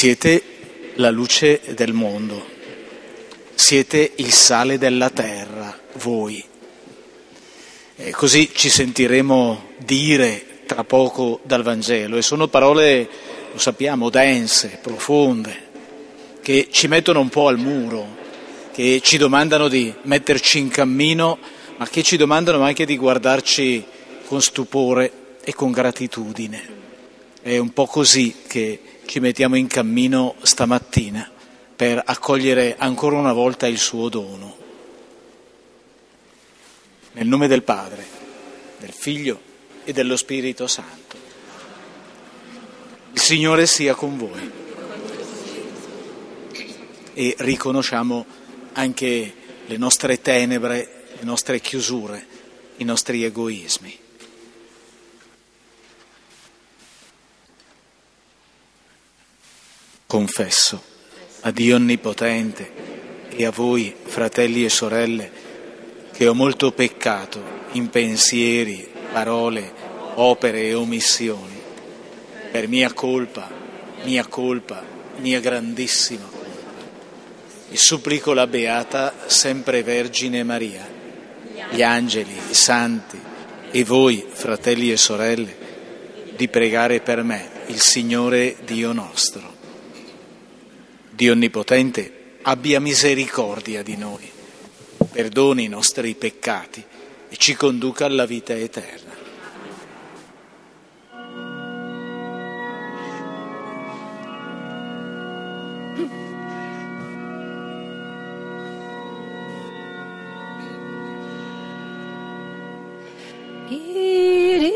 Siete la luce del mondo, siete il sale della terra, voi. E così ci sentiremo dire tra poco dal Vangelo, e sono parole, lo sappiamo, dense, profonde, che ci mettono un po' al muro, che ci domandano di metterci in cammino, ma che ci domandano anche di guardarci con stupore e con gratitudine. È un po' così che ci mettiamo in cammino stamattina per accogliere ancora una volta il suo dono. Nel nome del Padre, del Figlio e dello Spirito Santo. Il Signore sia con voi. E riconosciamo anche le nostre tenebre, le nostre chiusure, i nostri egoismi. Confesso a Dio Onnipotente e a voi, fratelli e sorelle, che ho molto peccato in pensieri, parole, opere e omissioni, per mia colpa, mia grandissima colpa. E supplico la Beata Sempre Vergine Maria, gli angeli, i santi e voi, fratelli e sorelle, di pregare per me, il Signore Dio nostro. Dio Onnipotente abbia misericordia di noi, perdoni i nostri peccati e ci conduca alla vita eterna. Kyrie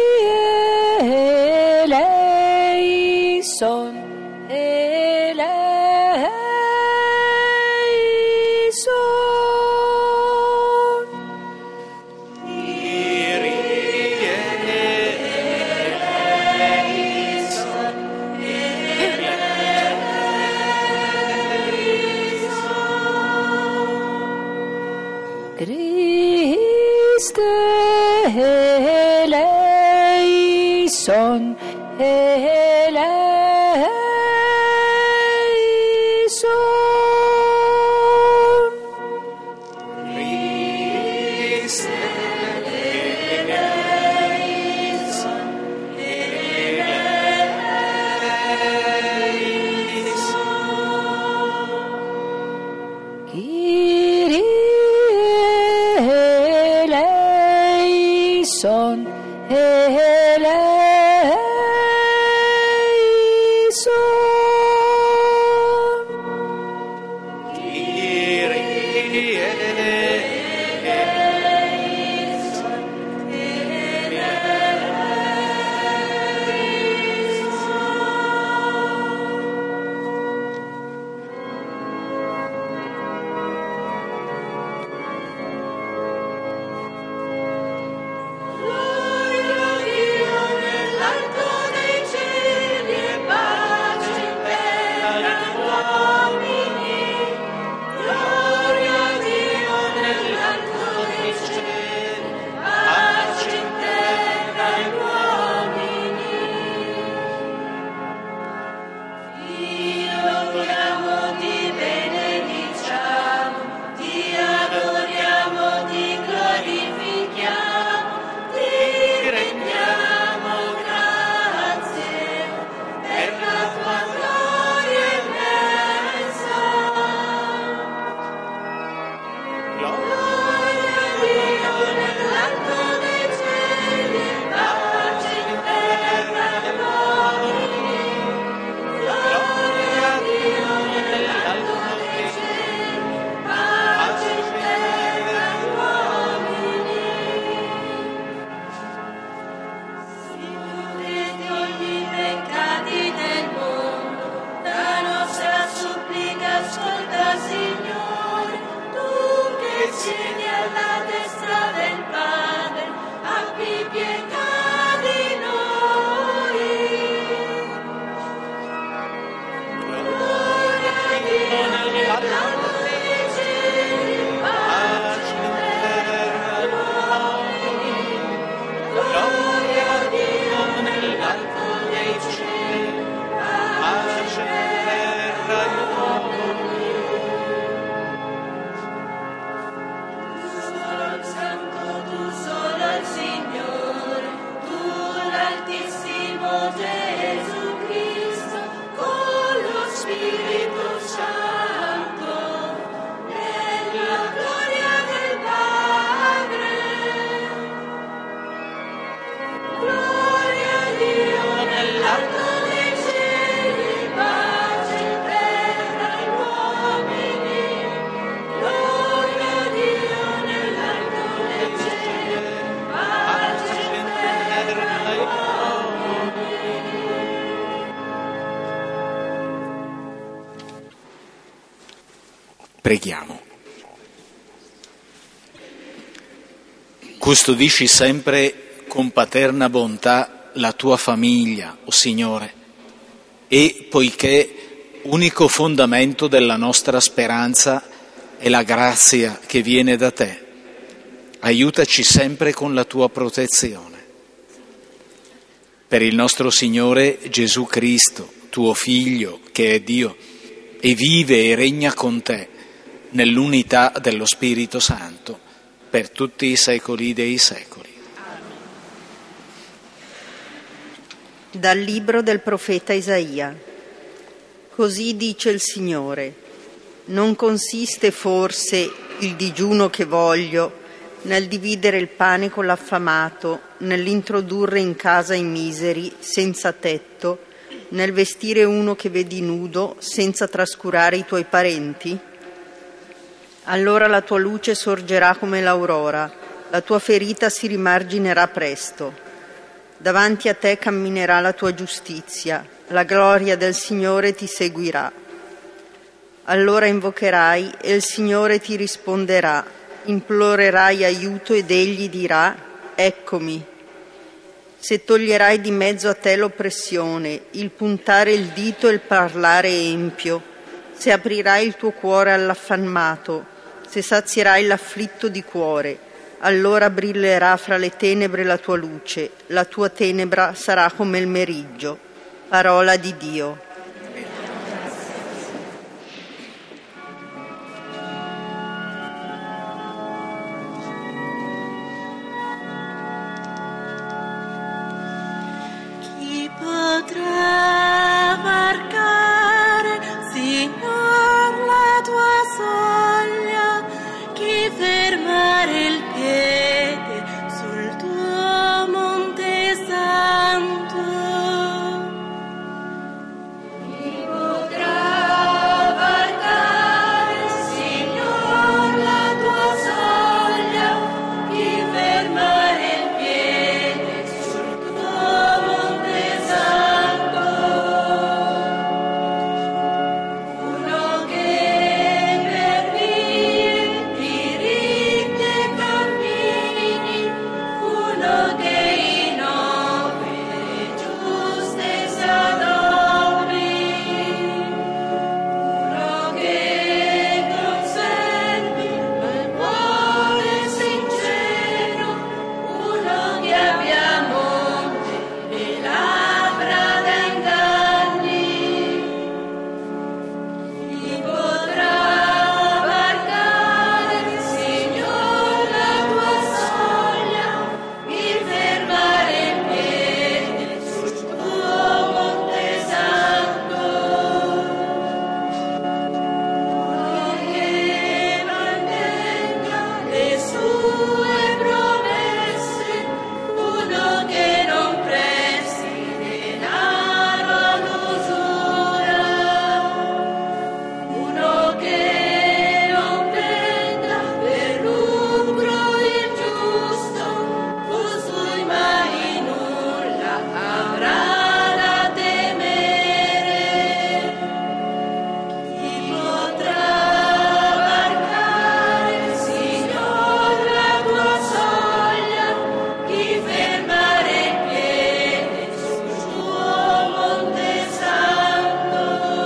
eleison, Preghiamo. Custodisci sempre con paterna bontà la tua famiglia, o Signore, e poiché unico fondamento della nostra speranza è la grazia che viene da te, aiutaci sempre con la tua protezione. Per il nostro Signore Gesù Cristo, tuo Figlio, che è Dio, e vive e regna con te nell'unità dello Spirito Santo, per tutti i secoli dei secoli. Dal libro del profeta Isaia. Così dice il Signore: non consiste forse il digiuno che voglio nel dividere il pane con l'affamato, nell'introdurre in casa i miseri senza tetto, nel vestire uno che vedi nudo senza trascurare i tuoi parenti? Allora la tua luce sorgerà come l'aurora, la tua ferita si rimarginerà presto. Davanti a te camminerà la tua giustizia, la gloria del Signore ti seguirà. Allora invocherai e il Signore ti risponderà, implorerai aiuto ed egli dirà: eccomi. Se toglierai di mezzo a te l'oppressione, il puntare il dito e il parlare empio, se aprirai il tuo cuore all'affamato, se sazierai l'afflitto di cuore, allora brillerà fra le tenebre la tua luce, la tua tenebra sarà come il meriggio. Parola di Dio. Chi potrà varcare, Signor, la tua soglia? Chi fermare il piede sul tuo monte santo? Chi potrà varcare, Signor, la tua soglia? Chi fermare il piede sul tuo monte santo? Uno che per vie diritte cammini, uno che in opere giuste s'adopri, uno che conservi il cuore sincero, uno che abbia monte e labbra da inganni. Chi potrà varcare, Signor, la tua soglia? Chi fermare il piede sul tuo monte santo? Uno che mantenga le sue promesse, uno che non presti denaro all'usura, uno che non prenda per lucro il giusto, costui mai nulla avrà da temere. Chi potrà varcare, Signor, la tua soglia? Chi fermare il piede sul tuo monte santo?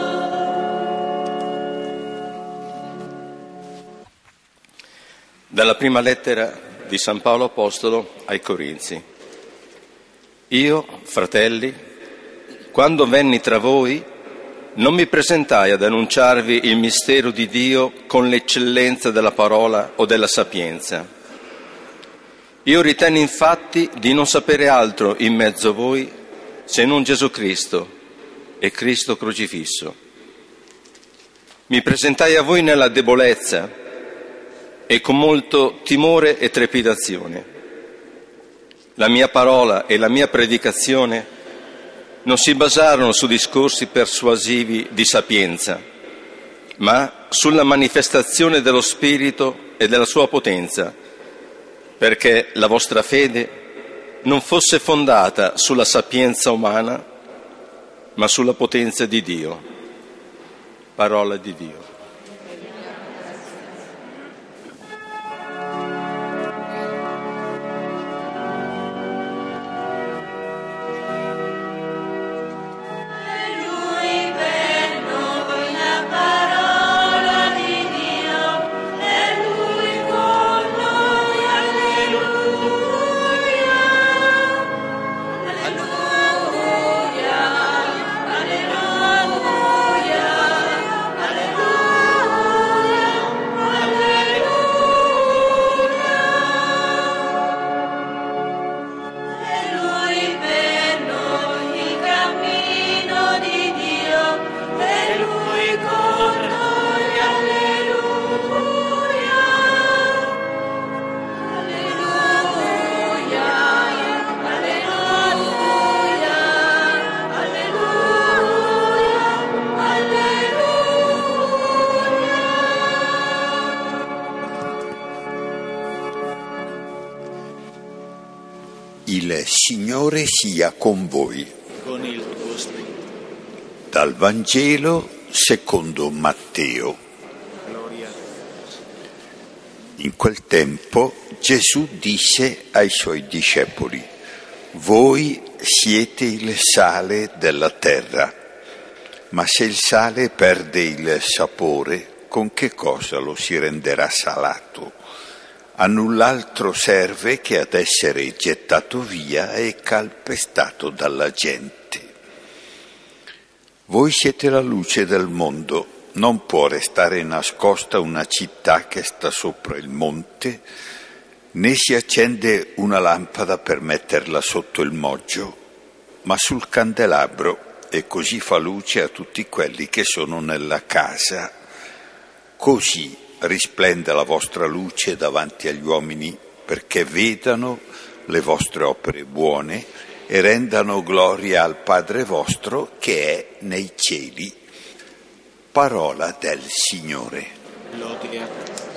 Dalla prima lettera di San Paolo Apostolo ai Corinzi. Io, fratelli, quando venni tra voi, non mi presentai ad annunciarvi il mistero di Dio con l'eccellenza della parola o della sapienza. Io ritenni infatti di non sapere altro in mezzo a voi se non Gesù Cristo e Cristo crocifisso. Mi presentai a voi nella debolezza e con molto timore e trepidazione. La mia parola e la mia predicazione non si basarono su discorsi persuasivi di sapienza, ma sulla manifestazione dello Spirito e della sua potenza, perché la vostra fede non fosse fondata sulla sapienza umana, ma sulla potenza di Dio. Parola di Dio. Il Signore sia con voi. Con il tuo spirito. Dal Vangelo secondo Matteo. Gloria a te. In quel tempo Gesù disse ai suoi discepoli: voi siete il sale della terra, ma se il sale perde il sapore, con che cosa lo si renderà salato? A null'altro serve che ad essere gettato via e calpestato dalla gente. Voi siete la luce del mondo. Non può restare nascosta una città che sta sopra il monte, né si accende una lampada per metterla sotto il moggio, ma sul candelabro, e così fa luce a tutti quelli che sono nella casa. Così risplende la vostra luce davanti agli uomini, perché vedano le vostre opere buone e rendano gloria al Padre vostro che è nei cieli. Parola del Signore. Lode a te.